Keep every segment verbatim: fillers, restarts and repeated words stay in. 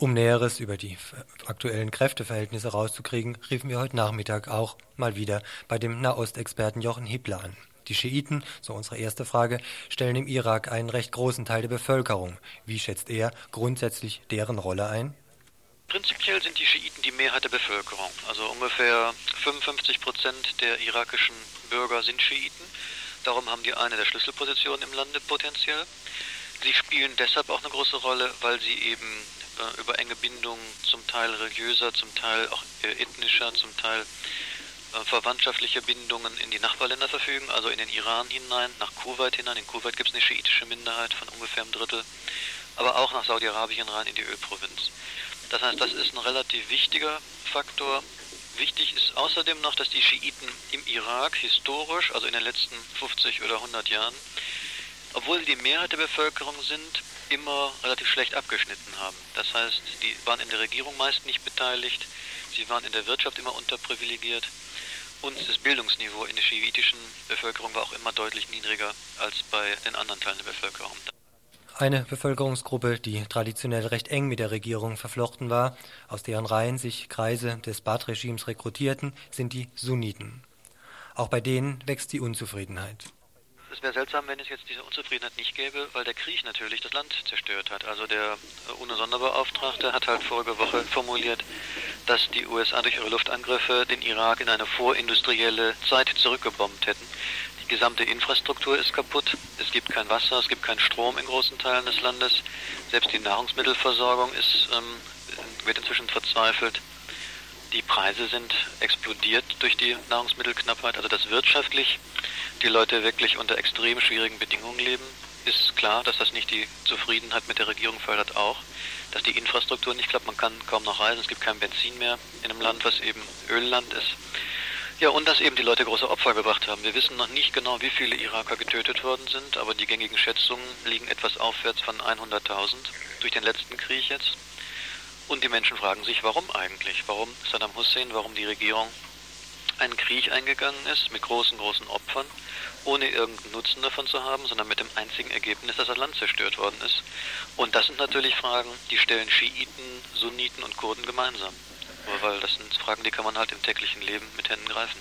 Um Näheres über die aktuellen Kräfteverhältnisse rauszukriegen, riefen wir heute Nachmittag auch mal wieder bei dem Nahostexperten Jochen Hippler an. Die Schiiten, so unsere erste Frage, stellen im Irak einen recht großen Teil der Bevölkerung. Wie schätzt er grundsätzlich deren Rolle ein? Prinzipiell sind die Schiiten die Mehrheit der Bevölkerung. Also ungefähr fünfundfünfzig Prozent der irakischen Bürger sind Schiiten. Darum haben die eine der Schlüsselpositionen im Lande potenziell. Sie spielen deshalb auch eine große Rolle, weil sie eben äh, über enge Bindungen, zum Teil religiöser, zum Teil auch äh, ethnischer, zum Teil äh, verwandtschaftliche Bindungen in die Nachbarländer verfügen, also in den Iran hinein, nach Kuwait hinein. In Kuwait gibt es eine schiitische Minderheit von ungefähr einem Drittel, aber auch nach Saudi-Arabien rein in die Ölprovinz. Das heißt, das ist ein relativ wichtiger Faktor. Wichtig ist außerdem noch, dass die Schiiten im Irak historisch, also in den letzten fünfzig oder hundert Jahren, obwohl sie die Mehrheit der Bevölkerung sind, immer relativ schlecht abgeschnitten haben. Das heißt, die waren in der Regierung meist nicht beteiligt, sie waren in der Wirtschaft immer unterprivilegiert und das Bildungsniveau in der schiitischen Bevölkerung war auch immer deutlich niedriger als bei den anderen Teilen der Bevölkerung. Eine Bevölkerungsgruppe, die traditionell recht eng mit der Regierung verflochten war, aus deren Reihen sich Kreise des Baath-Regimes rekrutierten, sind die Sunniten. Auch bei denen wächst die Unzufriedenheit. Es wäre seltsam, wenn es jetzt diese Unzufriedenheit nicht gäbe, weil der Krieg natürlich das Land zerstört hat. Also der U N O-Sonderbeauftragte hat halt vorige Woche formuliert, dass die U S A durch ihre Luftangriffe den Irak in eine vorindustrielle Zeit zurückgebombt hätten. Die gesamte Infrastruktur ist kaputt, es gibt kein Wasser, es gibt keinen Strom in großen Teilen des Landes, selbst die Nahrungsmittelversorgung ist, ähm, wird inzwischen verzweifelt. Die Preise sind explodiert durch die Nahrungsmittelknappheit, also dass wirtschaftlich die Leute wirklich unter extrem schwierigen Bedingungen leben, ist klar, dass das nicht die Zufriedenheit mit der Regierung fördert auch, dass die Infrastruktur nicht klappt, man kann kaum noch reisen, es gibt kein Benzin mehr in einem Land, was eben Ölland ist. Ja, und dass eben die Leute große Opfer gebracht haben. Wir wissen noch nicht genau, wie viele Iraker getötet worden sind, aber die gängigen Schätzungen liegen etwas aufwärts von hunderttausend durch den letzten Krieg jetzt. Und die Menschen fragen sich, warum eigentlich? Warum Saddam Hussein, warum die Regierung einen Krieg eingegangen ist mit großen, großen Opfern, ohne irgendeinen Nutzen davon zu haben, sondern mit dem einzigen Ergebnis, dass das Land zerstört worden ist. Und das sind natürlich Fragen, die stellen Schiiten, Sunniten und Kurden gemeinsam. Weil das sind Fragen, die kann man halt im täglichen Leben mit Händen greifen.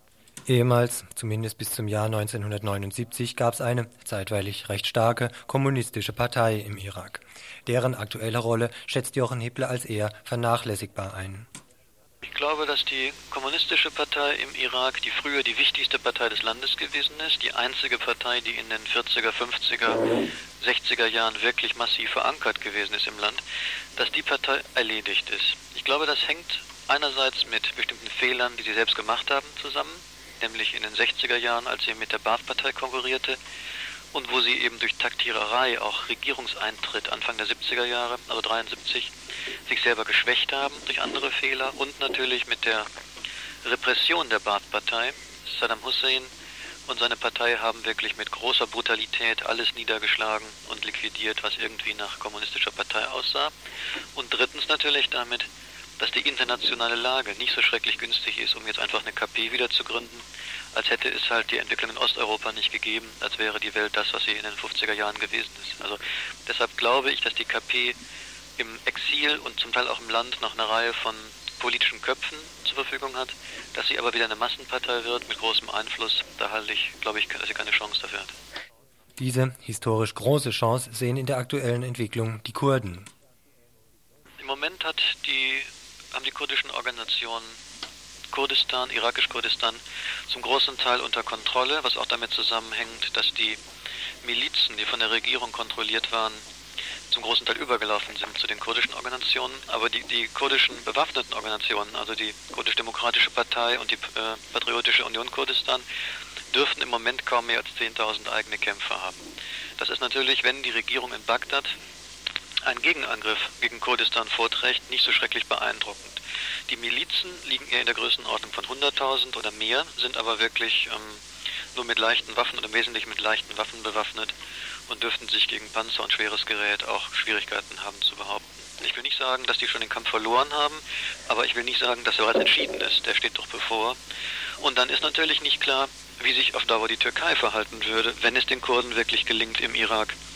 Ehemals, zumindest bis zum Jahr neunzehnhundertneunundsiebzig, gab es eine zeitweilig recht starke kommunistische Partei im Irak. Deren aktuelle Rolle schätzt Jochen Hippler als eher vernachlässigbar ein. Ich glaube, dass die kommunistische Partei im Irak, die früher die wichtigste Partei des Landes gewesen ist, die einzige Partei, die in den vierziger, fünfziger, sechziger Jahren wirklich massiv verankert gewesen ist im Land, dass die Partei erledigt ist. Ich glaube, das hängt einerseits mit bestimmten Fehlern, die sie selbst gemacht haben, zusammen, nämlich in den sechziger Jahren, als sie mit der Baath-Partei konkurrierte und wo sie eben durch Taktiererei, auch Regierungseintritt Anfang der siebziger Jahre, also dreiundsiebzig, sich selber geschwächt haben durch andere Fehler und natürlich mit der Repression der Baath-Partei. Saddam Hussein und seine Partei haben wirklich mit großer Brutalität alles niedergeschlagen und liquidiert, was irgendwie nach kommunistischer Partei aussah. Und drittens natürlich damit, dass die internationale Lage nicht so schrecklich günstig ist, um jetzt einfach eine K P wieder zu gründen, als hätte es halt die Entwicklung in Osteuropa nicht gegeben, als wäre die Welt das, was sie in den fünfziger Jahren gewesen ist. Also deshalb glaube ich, dass die K P im Exil und zum Teil auch im Land noch eine Reihe von politischen Köpfen zur Verfügung hat, dass sie aber wieder eine Massenpartei wird mit großem Einfluss, da halte ich, glaube ich, dass sie keine Chance dafür hat. Diese historisch große Chance sehen in der aktuellen Entwicklung die Kurden. Im Moment hat die, haben die kurdischen Organisationen Kurdistan, irakisch-Kurdistan, zum großen Teil unter Kontrolle, was auch damit zusammenhängt, dass die Milizen, die von der Regierung kontrolliert waren, zum großen Teil übergelaufen sind zu den kurdischen Organisationen. Aber die, die kurdischen bewaffneten Organisationen, also die kurdisch-demokratische Partei und die äh, Patriotische Union Kurdistan, dürften im Moment kaum mehr als zehntausend eigene Kämpfer haben. Das ist natürlich, wenn die Regierung in Bagdad einen Gegenangriff gegen Kurdistan vorträgt, nicht so schrecklich beeindruckend. Die Milizen liegen eher in der Größenordnung von hunderttausend oder mehr, sind aber wirklich ähm, nur mit leichten Waffen oder im Wesentlichen mit leichten Waffen bewaffnet und dürften sich gegen Panzer und schweres Gerät auch Schwierigkeiten haben zu behaupten. Ich will nicht sagen, dass die schon den Kampf verloren haben, aber ich will nicht sagen, dass er bereits entschieden ist. Der steht doch bevor. Und dann ist natürlich nicht klar, wie sich auf Dauer die Türkei verhalten würde, wenn es den Kurden wirklich gelingt, im Irak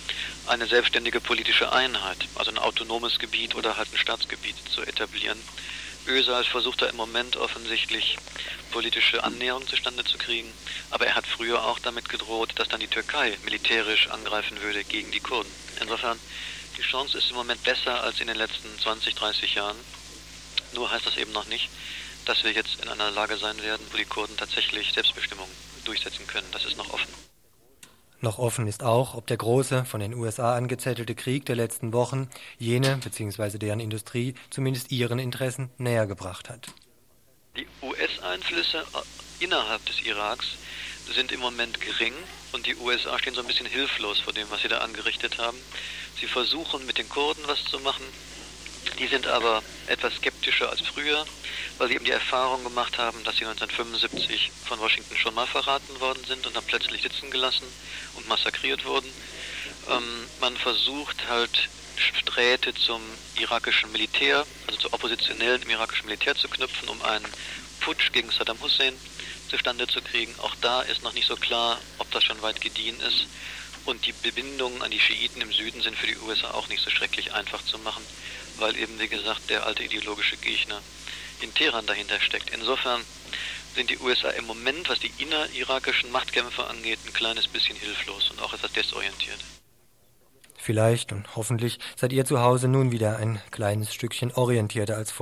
eine selbstständige politische Einheit, also ein autonomes Gebiet oder halt ein Staatsgebiet zu etablieren. Özal versucht da im Moment offensichtlich politische Annäherung zustande zu kriegen, aber er hat früher auch damit gedroht, dass dann die Türkei militärisch angreifen würde gegen die Kurden. Insofern, die Chance ist im Moment besser als in den letzten zwanzig, dreißig Jahren. Nur heißt das eben noch nicht, dass wir jetzt in einer Lage sein werden, wo die Kurden tatsächlich Selbstbestimmung durchsetzen können. Das ist noch offen. Noch offen ist auch, ob der große, von den U S A angezettelte Krieg der letzten Wochen jene bzw. deren Industrie zumindest ihren Interessen näher gebracht hat. Die U S-Einflüsse innerhalb des Iraks sind im Moment gering und die U S A stehen so ein bisschen hilflos vor dem, was sie da angerichtet haben. Sie versuchen mit den Kurden was zu machen, die sind aber etwas skeptischer als früher, weil sie eben die Erfahrung gemacht haben, dass sie neunzehnhundertfünfundsiebzig von Washington schon mal verraten worden sind und dann plötzlich sitzen gelassen und massakriert wurden. Ähm, man versucht halt Sträte zum irakischen Militär, also zu Oppositionellen im irakischen Militär zu knüpfen, um einen Putsch gegen Saddam Hussein zustande zu kriegen. Auch da ist noch nicht so klar, ob das schon weit gediehen ist. Und die Bindungen an die Schiiten im Süden sind für die U S A auch nicht so schrecklich einfach zu machen, weil eben, wie gesagt, der alte ideologische Gegner in Teheran dahinter steckt. Insofern sind die U S A im Moment, was die innerirakischen Machtkämpfe angeht, ein kleines bisschen hilflos und auch etwas desorientiert. Vielleicht und hoffentlich seid ihr zu Hause nun wieder ein kleines Stückchen orientierter als vorher.